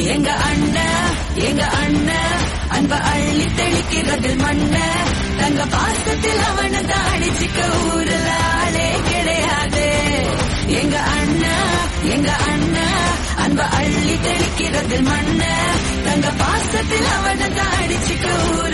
எங்க அண்ணன் அன்ப அள்ளி தெளிக்கிறதில் மண்ண தங்க பாசத்தில் அவனை தாடிச்சிக்க ஊருல ஆளே கிடையாது. எங்க அண்ணா அன்ப அள்ளி தெளிக்கிறதில் மண்ண தங்க பாசத்தில் அவனை தாடிச்சிக்க ஊரு